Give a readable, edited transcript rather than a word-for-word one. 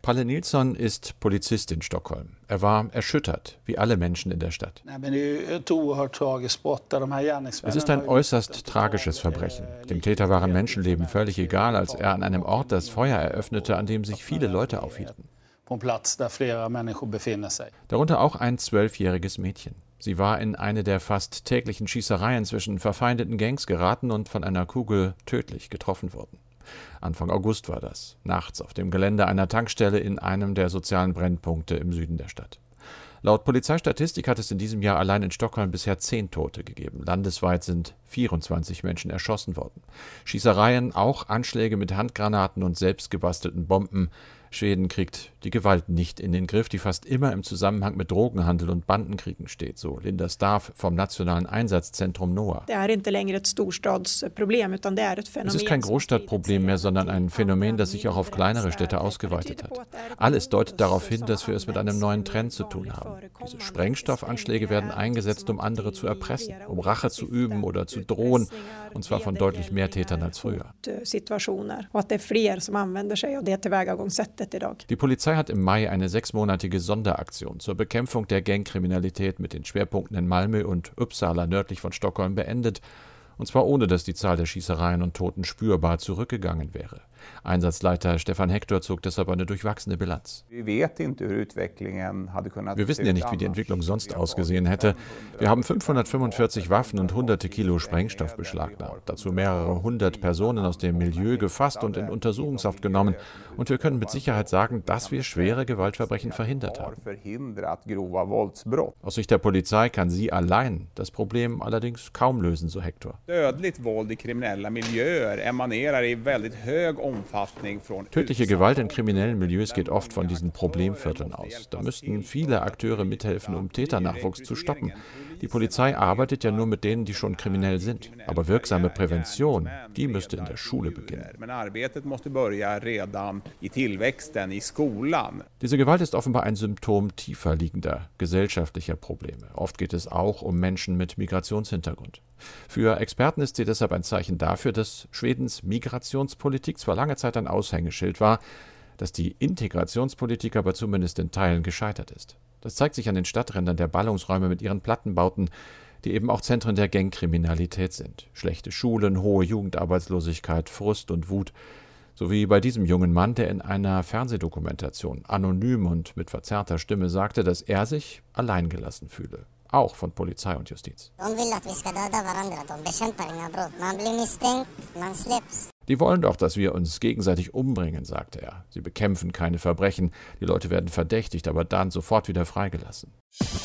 Palle Nilsson ist Polizist in Stockholm. Er war erschüttert, wie alle Menschen in der Stadt. Es ist ein äußerst tragisches Verbrechen. Dem Täter waren Menschenleben völlig egal, als er an einem Ort das Feuer eröffnete, an dem sich viele Leute aufhielten. Darunter auch ein 12-jähriges Mädchen. Sie war in eine der fast täglichen Schießereien zwischen verfeindeten Gangs geraten und von einer Kugel tödlich getroffen worden. Anfang August war das, nachts auf dem Gelände einer Tankstelle in einem der sozialen Brennpunkte im Süden der Stadt. Laut Polizeistatistik hat es in diesem Jahr allein in Stockholm bisher 10 Tote gegeben. Landesweit sind 24 Menschen erschossen worden. Schießereien, auch Anschläge mit Handgranaten und selbstgebastelten Bomben. Schweden kriegt die Gewalt nicht in den Griff, die fast immer im Zusammenhang mit Drogenhandel und Bandenkriegen steht, so Linda Staaf vom Nationalen Einsatzzentrum NOA. Es ist kein Großstadtproblem mehr, sondern ein Phänomen, das sich auch auf kleinere Städte ausgeweitet hat. Alles deutet darauf hin, dass wir es mit einem neuen Trend zu tun haben. Diese Sprengstoffanschläge werden eingesetzt, um andere zu erpressen, um Rache zu üben oder zu drohen, und zwar von deutlich mehr Tätern als früher. Die Polizei hat im Mai eine 6-monatige Sonderaktion zur Bekämpfung der Gangkriminalität mit den Schwerpunkten in Malmö und Uppsala nördlich von Stockholm beendet, und zwar ohne, dass die Zahl der Schießereien und Toten spürbar zurückgegangen wäre. Einsatzleiter Stefan Hector zog deshalb eine durchwachsene Bilanz. Wir wissen ja nicht, wie die Entwicklung sonst ausgesehen hätte. Wir haben 545 Waffen und hunderte Kilo Sprengstoff beschlagnahmt, dazu mehrere hundert Personen aus dem Milieu gefasst und in Untersuchungshaft genommen. Und wir können mit Sicherheit sagen, dass wir schwere Gewaltverbrechen verhindert haben. Aus Sicht der Polizei kann sie allein das Problem allerdings kaum lösen, so Hector. Tödliche Gewalt in kriminellen Milieus geht oft von diesen Problemvierteln aus. Da müssten viele Akteure mithelfen, um Täternachwuchs zu stoppen. Die Polizei arbeitet ja nur mit denen, die schon kriminell sind. Aber wirksame Prävention, die müsste in der Schule beginnen. Diese Gewalt ist offenbar ein Symptom tiefer liegender gesellschaftlicher Probleme. Oft geht es auch um Menschen mit Migrationshintergrund. Für Experten ist sie deshalb ein Zeichen dafür, dass Schwedens Migrationspolitik zwar lange Zeit ein Aushängeschild war, dass die Integrationspolitik aber zumindest in Teilen gescheitert ist. Das zeigt sich an den Stadträndern der Ballungsräume mit ihren Plattenbauten, die eben auch Zentren der Gangkriminalität sind. Schlechte Schulen, hohe Jugendarbeitslosigkeit, Frust und Wut. So wie bei diesem jungen Mann, der in einer Fernsehdokumentation anonym und mit verzerrter Stimme sagte, dass er sich alleingelassen fühle. Auch von Polizei und Justiz. Die wollen doch, dass wir uns gegenseitig umbringen, sagte er. Sie bekämpfen keine Verbrechen. Die Leute werden verdächtigt, aber dann sofort wieder freigelassen.